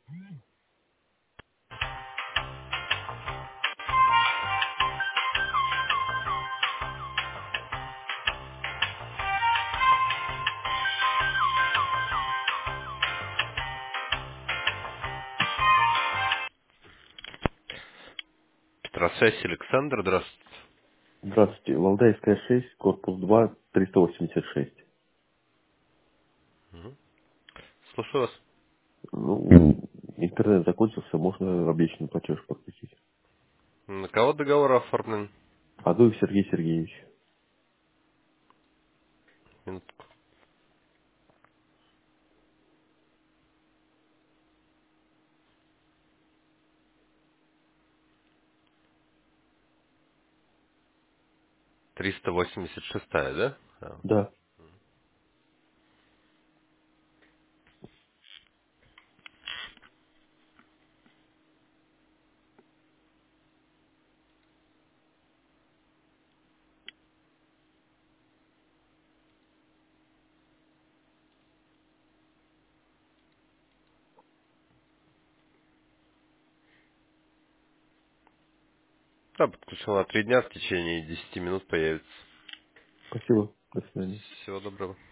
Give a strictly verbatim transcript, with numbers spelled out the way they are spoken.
Петросвязь, Александр, здравствуйте. Здравствуйте. Валдайская шесть, корпус два, триста восемьдесят шесть. Мгм. Слушаю вас. Ну, интернет закончился, можно обещанный платеж подключить. На кого договор оформлен? Адуев Сергей Сергеевич. Минутку. триста восемьдесят шестая, да? А. Да. Да, подключил на три дня, в течение десяти минут появится. Спасибо. До свидания. Всего доброго.